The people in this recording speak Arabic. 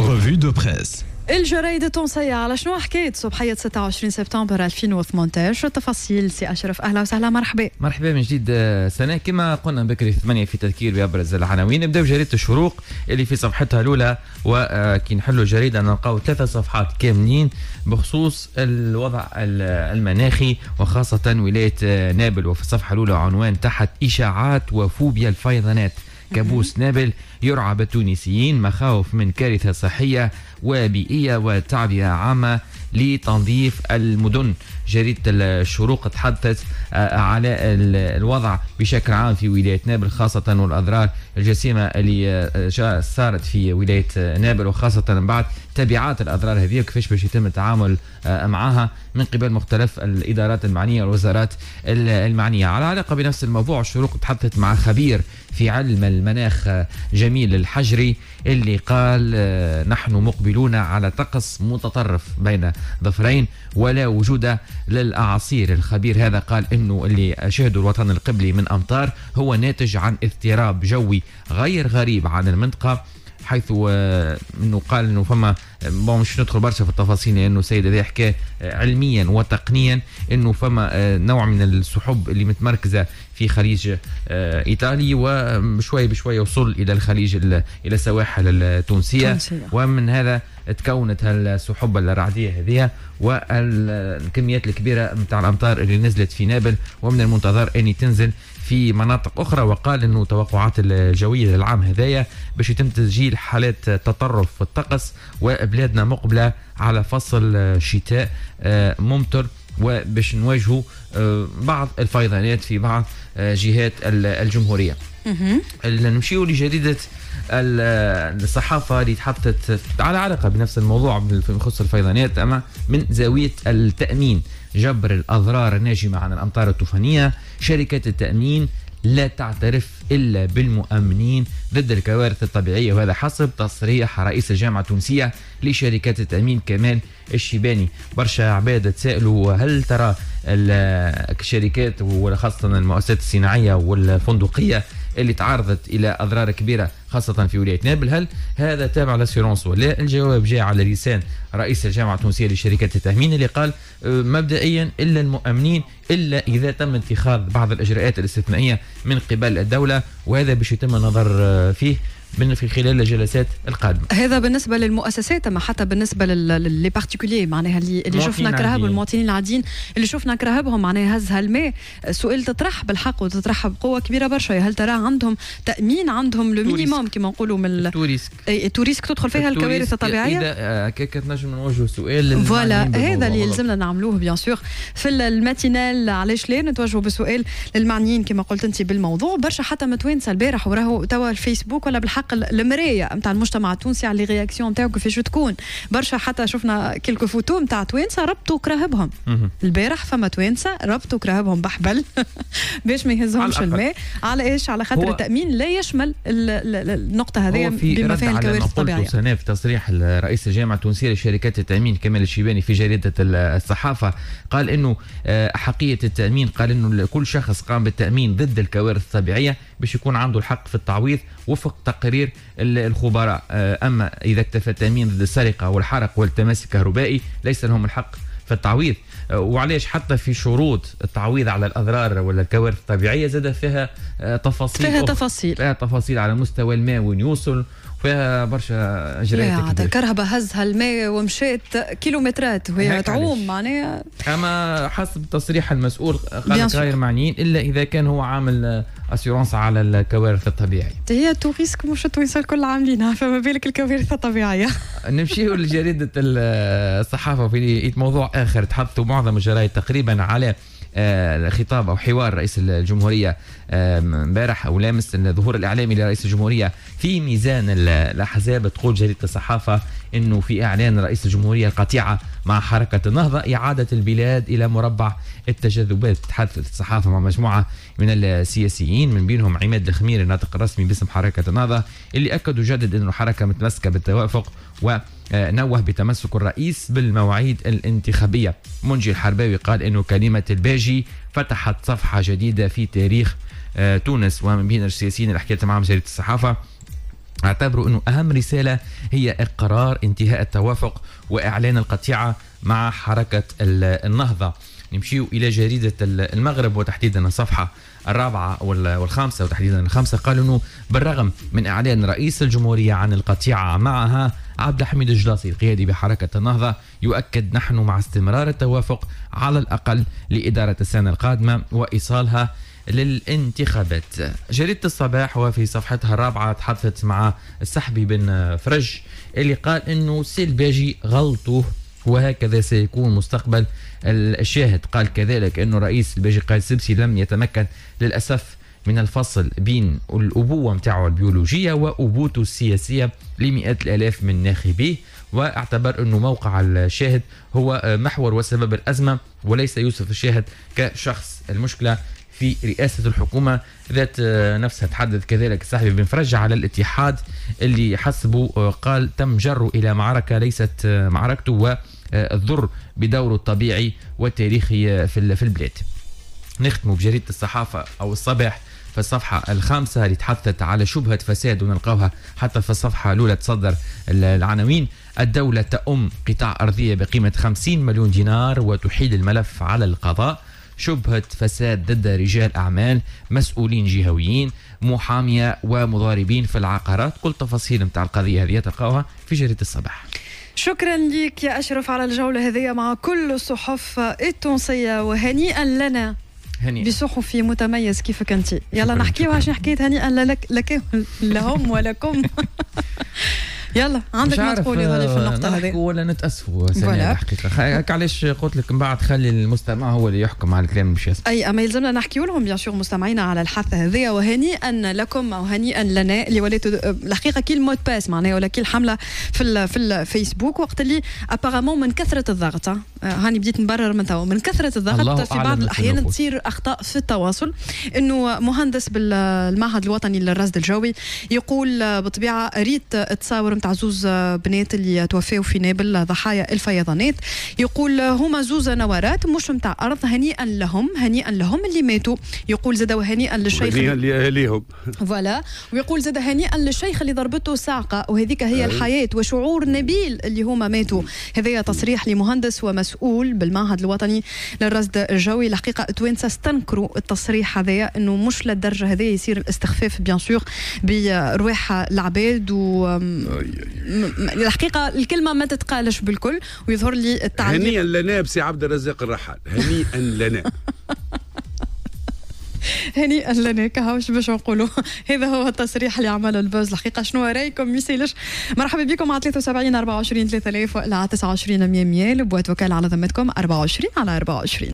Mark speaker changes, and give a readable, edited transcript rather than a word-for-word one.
Speaker 1: Revue de presse.
Speaker 2: الجرايد التونسية على شنو حكيت صباحية 26 سبتمبر 2018. التفاصيل سي أشرف، أهلا وسهلا. مرحبا
Speaker 3: من جديد. سنة كما قلنا بكري 8 في تذكير بأبرز العناوين. نبدأ بجريدة الشروق اللي في صفحتها الأولى، وكي نحلوا الجريدة نلقاو 3 صفحات كاملين بخصوص الوضع المناخي وخاصة ولاية نابل. وفي الصفحة الأولى عنوان تحت إشاعات وفوبيا الفيضانات، كابوس نابل يرعى بالتونسيين، مخاوف من كارثة صحية وبيئية وتعبئة عامة لتنظيف المدن. جريدة الشروق تحدثت على الوضع بشكل عام في ولاية نابل، خاصة والأضرار الجسيمة اللي صارت في ولاية نابل، وخاصة بعد تبعات الأضرار هذه وكيفاش باش يتم التعامل معها من قبل مختلف الإدارات المعنية والوزارات المعنية. على علاقة بنفس الموضوع، الشروق تحدثت مع خبير في علم المناخ جميل الحجري اللي قال نحن مقبلون على طقس متطرف بين ظفرين ولا وجود للأعاصير. الخبير هذا قال انه اللي شهده الوطن القبلي من امطار هو ناتج عن اضطراب جوي غير غريب عن المنطقة، حيث انه قال انه فما مش ندخل برشا في التفاصيل لانه سيد هذا حكى علميا وتقنيا انه فما نوع من السحب اللي متمركزه في خليج ايطالي، وبشوي بشوي وصل الى الخليج الى السواحل التونسيه، ومن هذا تكونت السحب الرعديه هذه والكميات الكبيره نتاع الامطار اللي نزلت في نابل، ومن المنتظر ان تنزل في مناطق اخرى. وقال انه توقعات الجويه للعام هذايا باش يتم تسجيل حالات تطرف في الطقس، وبلادنا مقبله على فصل شتاء ممطر، وباش نواجهوا بعض الفيضانات في بعض جهات الجمهوريه. نمشيو لجريده الصحافه اللي تحدثت على علاقه بنفس الموضوع بخصوص الفيضانات، اما من زاويه التامين. جبر الاضرار الناجمه عن الامطار الطوفانيه، شركات التامين لا تعترف إلا بالمؤمنين ضد الكوارث الطبيعية، وهذا حسب تصريح رئيس الجامعة التونسية لشركات التأمين كمال الشيباني. برشا عباد تسألوا هل ترى الشركات وخاصة المؤسسات الصناعية والفندقية اللي تعرضت إلى أضرار كبيرة خاصة في ولاية نابل هل هذا تابع للأسيرونس ولا؟ الجواب جاء على لسان رئيس الجامعة التونسية لشركات التأمين اللي قال مبدئيا إلا المؤمنين إلا إذا تم اتخاذ بعض الإجراءات الاستثنائية من قبل الدولة، وهذا باش يتم النظر فيه في خلال الجلسات القادمة.
Speaker 2: هذا بالنسبة للمؤسسات، أما حتى بالنسبة للي بارتيكولي معناها اللي شفنا كرهب والمواطنين العاديين اللي شفنا كرهبهم معناها هزها الماء. سؤال تطرح بالحق وتطرح بقوة كبيرة برشا، هل ترى عندهم تأمين، عندهم لو مينيموم كما نقولوا من التوريسك تدخل فيها الكوارث الطبيعية؟
Speaker 3: إذا كيك نجم نوجه سؤال
Speaker 2: فوالا هذا اللي يلزمنا نعملوه بيان سور في الماتينال. علاش لا نتوجهوا بسؤال للمعنيين كما قلت أنت بالموضوع. برشا حتى متوانسة البارح وراهو توا الفيسبوك ولا بالحق المرايه نتاع المجتمع التونسي على لي رياكسيون نتاعو كيفاش تكون. برشا حتى شفنا كلكو فوتو نتاع توانسه ربطوا كراهبهم البارح، فما توانسه ربطوا كراهبهم بحبل باش ما يهزهمش الماء. على ايش؟ على خاطر التامين لا يشمل النقطه هذه بما فيها الكوارث الطبيعيه.
Speaker 3: سنة في تصريح رئيس الجامعه التونسيه لشركات التامين كمال الشيباني في جريده الصحافه قال انه احقيه التامين، قال انه كل شخص قام بالتامين ضد الكوارث الطبيعيه باش يكون عنده الحق في التعويض وفق تقرير الخبراء. أما إذا اكتفى التأمين ضد السرقة والحرق والتماس الكهربائي ليس لهم الحق في التعويض. وعليش حتى في شروط التعويض على الأضرار ولا الكوارث الطبيعية زاد فيها تفاصيل على مستوى الماء وين يوصل، فيها برشا اجراءات.
Speaker 2: كرهبه هزها الماء ومشيت كيلومترات وهي تعوم معناها.
Speaker 3: اما حسب تصريح المسؤول قال غير معنيين الا اذا كان هو عامل اسيورونس على الكوارث الطبيعيه.
Speaker 2: هي توريسك مش التوانسه الكل عاملينها، فما بالك الكوارث الطبيعيه.
Speaker 3: نمشيو لجريده الصحافه في موضوع اخر. تحدثوا معظم الجرايد تقريبا على خطاب أو حوار رئيس الجمهورية امبارح أو لامس الظهور الإعلامي لرئيس الجمهورية في ميزان الأحزاب. تقول جريدة الصحافة أنه في إعلان رئيس الجمهورية القطيعة مع حركة النهضة إعادة البلاد إلى مربع التجاذبات. تحدثت الصحافة مع مجموعة من السياسيين من بينهم عماد الخمير الناطق الرسمي باسم حركة النهضة اللي أكدوا جدد أنه الحركة متمسكة بالتوافق ونوه بتمسك الرئيس بالمواعيد الانتخابية. منجي الحرباوي قال أنه كلمة الباجي فتحت صفحة جديدة في تاريخ تونس. ومن بين السياسيين اللي حكيت معهم جريدة الصحافة اعتبروا أنه أهم رسالة هي إقرار انتهاء التوافق وإعلان القطيعة مع حركة النهضة. نمشيو إلى جريدة المغرب وتحديدا الصفحة 4 والخامسة وتحديدا الخامسة. قالوا أنه بالرغم من إعلان رئيس الجمهورية عن القطيعة معها، عبد الحميد الجلاصي القيادي بحركة النهضة يؤكد نحن مع استمرار التوافق على الأقل لإدارة السنة القادمة وإيصالها للانتخابات. جريدة الصباح وفي صفحتها 4 تحدثت مع السحبي بن فرج اللي قال انه الباجي غلطه وهكذا سيكون مستقبل الشاهد. قال كذلك انه رئيس الباجي قائد السبسي لم يتمكن للأسف من الفصل بين الأبوة متاعه البيولوجية وأبوته السياسية لمئات الآلاف من ناخبيه، واعتبر أنه موقع الشاهد هو محور وسبب الأزمة وليس يوسف الشاهد كشخص. المشكلة في رئاسة الحكومة ذات نفسها. تحدث كذلك السحبي بن فرج على الاتحاد اللي حسبه قال تم جره إلى معركة ليست معركته والضر بدوره الطبيعي والتاريخي في البلاد. نختم بجريدة الصحافة أو الصباح في الصفحة الخامسة اللي تحدثت على شبهة فساد ونلقاوها حتى في الصفحة الأولى تصدر العناوين: الدولة تأم قطاع أرضية بقيمة 50 مليون دينار وتحيل الملف على القضاء، شبهة فساد ضد رجال أعمال، مسؤولين جهويين، محامية ومضاربين في العقارات. كل تفاصيل متاع القضية هذه تلقاوها في جريدة الصباح.
Speaker 2: شكرا لك يا أشرف على الجولة هذه مع كل الصحف التونسية، وهنيئا لنا بصحف متميز كيفك أنت. يلا نحكيوا عشان حكيت هنيئا لك لهم ولكم. يلا عندك ما تقولي في النقطة هذه
Speaker 3: ولا نتأسفوا سنة الحقيقة. علاش قلت لك من بعد خلي المستمع هو اللي يحكم على الكلام مش يسمع.
Speaker 2: أي أما يلزمنا نحكي لهم بيان سور مستمعينا على الحادثة هذه، وهنيئا لكم أو هنيئا لنا اللي وليتوا الحقيقة كي المود باس معناها ولا كي الحملة في الفيسبوك وقت اللي أبارامون من كثرة الضغط هاني بديت نبرر من توا من كثرة الضغط في بعض الأحيان تصير أخطاء في التواصل. إنه مهندس بالمعهد الوطني للرصد الجوي يقول بطبيعة ريت تصاور متاع زوز بنات اللي توفاو في نابل ضحايا الفيضانات، يقول هما زوز نوارات مش متاع أرض، هنيئا لهم اللي ماتوا. يقول زاد هنيئا للشيخ
Speaker 1: ليهم
Speaker 2: فوالا، ويقول زاد هنيئا للشيخ اللي ضربته صاعقة وهذيك هي الحياة وشعور نبيل اللي هما ماتوا. هذا تصريح لمهندس ومسؤول بالمعهد الوطني للرصد الجوي. الحقيقة توانسة استنكروا التصريح هذا انه مش للدرجة هذه يصير الاستخفاف بيان سور برواح العباد الحقيقة الكلمة ما تتقالش بالكل. ويظهر لي التعليق
Speaker 1: هنيئا لنا بسي عبد الرزاق الرحال، هنيئا لنا
Speaker 2: هنيئا لنا كهوش باش نقولوا. هذا هو التصريح اللي عمله البوز. الحقيقة شنو رايكم ميسيلش؟ مرحبا بكم على 73 24 3000 ولا 29 100 بوات وكالة على ذمتكم 24 على 24.